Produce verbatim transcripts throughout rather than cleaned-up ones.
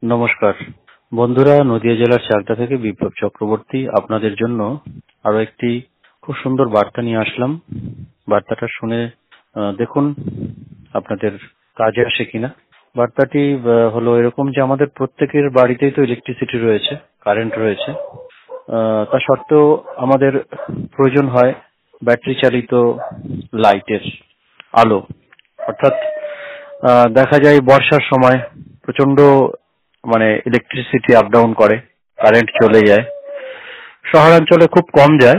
নমস্কার বন্ধুরা, নদিয়া জেলার চাকদা থেকে বিপ্লব চক্রবর্তী আপনাদের জন্য আরো একটি খুব সুন্দর বার্তা নিয়ে আসলাম। বার্তাটা শুনে আহ, দেখুন আপনাদের কাজে আসে কিনা। বার্তাটি আহ, হলো এরকম যে আমাদের প্রত্যেকের বাড়িতেই তো ইলেকট্রিসিটি রয়েছে, কারেন্ট রয়েছে। আহ, তা সত্ত্বেও আমাদের প্রয়োজন হয় ব্যাটারি চালিত লাইটের আলো। অর্থাৎ আহ, দেখা যায় বর্ষার সময় প্রচন্ড মানে ইলেকট্রিসিটি আপ ডাউন করে, কারেন্ট চলে যায়। শহরাঞ্চলে খুব কম যায়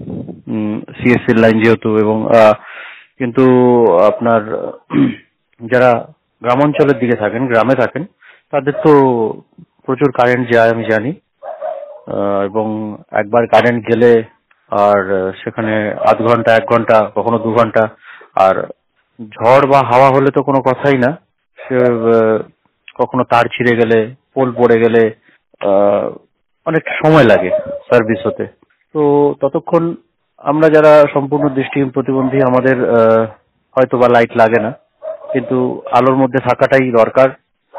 সিএসসি লাইন যেহেতু, এবং আহ, কিন্তু আপনার উম, যারা গ্রামাঞ্চলের দিকে থাকেন, গ্রামে থাকেন, তাদের তো প্রচুর কারেন্ট যায় আমি জানি। আহ, এবং একবার কারেন্ট গেলে আর আহ, সেখানে আধ ঘন্টা এক ঘন্টা কখনো দু ঘন্টা, আর ঝড় বা হাওয়া হলে তো কোনো কথাই না। সে আহ, কখনো তার ছিঁড়ে গেলে, পোল পড়ে গেলে আহ, অনেক সময় লাগে সার্ভিস হতে। তো ততক্ষণ আমরা যারা সম্পূর্ণ দৃষ্টিহীন প্রতিবন্ধী, আমাদের আহ, হয়তো বা লাইট লাগে না, কিন্তু আলোর মধ্যে থাকাটাই দরকার।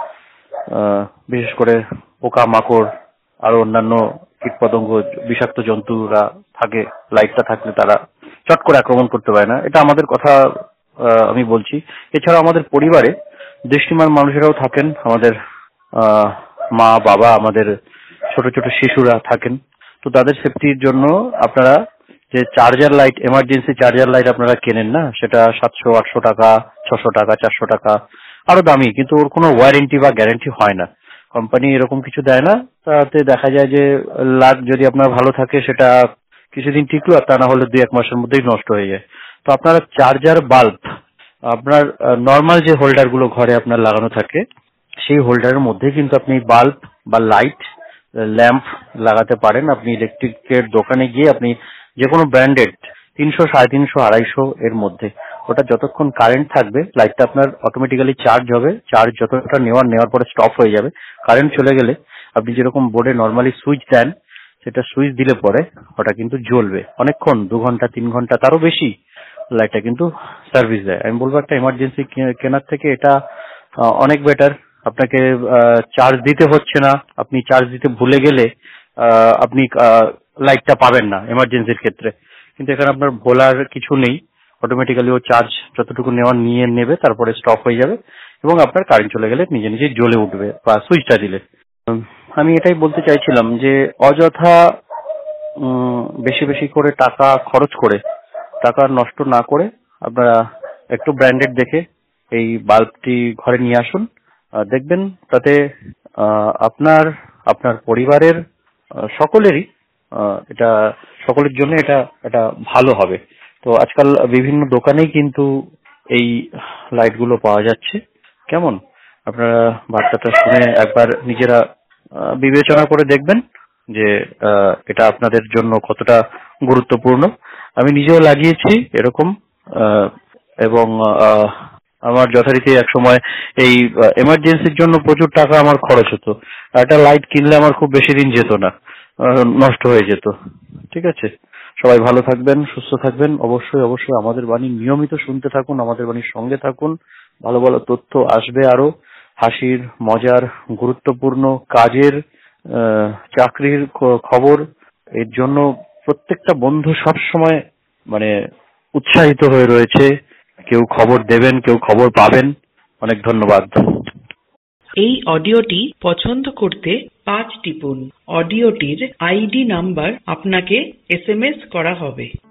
আহ, বিশেষ করে পোকা মাকড় আরো অন্যান্য কীটপতঙ্গ, বিষাক্ত জন্তুরা থাকে, লাইটটা থাকলে তারা চট করে আক্রমণ করতে পারে না। এটা আমাদের কথা আহ, আমি বলছি। এছাড়া আমাদের পরিবারে দৃষ্টিমান মানুষেরাও থাকেন, আমাদের আহ, মা বাবা, আমাদের ছোট ছোট শিশুরা থাকেন। তো তাদের সেফটির জন্য আপনারা যে charger light, emergency charger light আপনারা কেনেন না, সেটা সাতশো আটশো টাকা, ছশো টাকা, চারশো টাকা, আরো দামি, কিন্তু ওর কোনো ওয়ারেন্টি বা গ্যারান্টি হয় না। কোম্পানি এরকম কিছু দেয় না। তাতে দেখা যায় যে লাইট যদি আপনার ভালো থাকে সেটা কিছুদিন টিকলো, আর তা না হলে দুই এক মাসের মধ্যেই নষ্ট হয়ে যায়। তো আপনারা চার্জার বাল্ব, আপনার নর্মাল যে হোল্ডার গুলো ঘরে আপনার লাগানো থাকে, সেই হোল্ডারের মধ্যে কিন্তু আপনি বাল্ব বা লাইট, ল্যাম্প লাগাতে পারেন। আপনি ইলেকট্রিকের দোকানে গিয়ে আপনি যে কোনো ব্র্যান্ডেড তিনশো সাড়ে তিনশো আড়াইশো এর মধ্যে, ওটা যতক্ষণ কারেন্ট থাকবে লাইটটা আপনার অটোমেটিক্যালি চার্জ হবে। চার্জ যতটা নেওয়ার নেওয়ার পরে স্টপ হয়ে যাবে। কারেন্ট চলে গেলে আপনি যেরকম বোর্ডে নর্মালি সুইচ দেন, সেটা সুইচ দিলে পরে ওটা কিন্তু জ্বলবে অনেকক্ষণ, দু ঘন্টা তিন ঘন্টা তারও বেশি লাইটটা কিন্তু সার্ভিস দেয়। আমি বলবো একটা ইমার্জেন্সি কেনার থেকে এটা আহ, অনেক বেটার। আপনাকে চার্জ দিতে হচ্ছে না। আপনি চার্জ দিতে ভুলে গেলে আহ, আপনি লাইটটা পাবেন না এমার্জেন্সির ক্ষেত্রে, কিন্তু এখানে আপনার ভোলার কিছু নেই। অটোমেটিক্যালি ও চার্জ যতটুকু নেওয়ার নিয়ে নেবে, তারপরে স্টপ হয়ে যাবে, এবং আপনার কারেন্ট চলে গেলে নিজে নিজে জ্বলে উঠবে বা সুইচটা দিলে। উম, আমি এটাই বলতে চাইছিলাম যে অযথা উম, বেশি বেশি করে টাকা খরচ করে, টাকা নষ্ট না করে আপনারা একটু ব্র্যান্ডেড দেখে এই বাল্বটি ঘরে নিয়ে আসুন। আহ, দেখবেন তাতে আহ, আপনার, আপনার পরিবারের আহ, সকলেরই আহ, এটা, সকলের জন্য এটা এটা ভালো হবে। তো আজকাল বিভিন্ন দোকানেই কিন্তু এই লাইটগুলো পাওয়া যাচ্ছে। কেমন, আপনারা বার্তাটা শুনে একবার নিজেরা আহ, বিবেচনা করে দেখবেন যে আহ, এটা আপনাদের জন্য কতটা গুরুত্বপূর্ণ। আমি নিজেও লাগিয়েছি এরকম, আহ, এবং আহ, আমার যথারীতি এক সময় এই এমার্জেন্সির জন্য প্রচুর টাকা আমার খরচ হতো। একটা লাইট কিনলে আমার খুব বেশি দিন যেত না, আহ, নষ্ট হয়ে যেত। ঠিক আছে, সবাই ভালো থাকবেন, সুস্থ থাকবেন। অবশ্যই অবশ্যই আমাদের বাণী নিয়মিত শুনতে থাকুন, আমাদের বাণীর সঙ্গে থাকুন। ভালো ভালো তথ্য আসবে আরো, হাসির, মজার, গুরুত্বপূর্ণ কাজের, আহ, চাকরির খ- খবর। এর জন্য প্রত্যেকটা বন্ধু সব সময় মানে উৎসাহিত হয়ে রয়েছে। কেউ খবর দেবেন, কেউ খবর পাবেন। অনেক ধন্যবাদ। এই অডিওটি পছন্দ করতে পাঁচ টিপুন। অডিওটির আইডি নাম্বার আপনাকে এসএমএস করা হবে।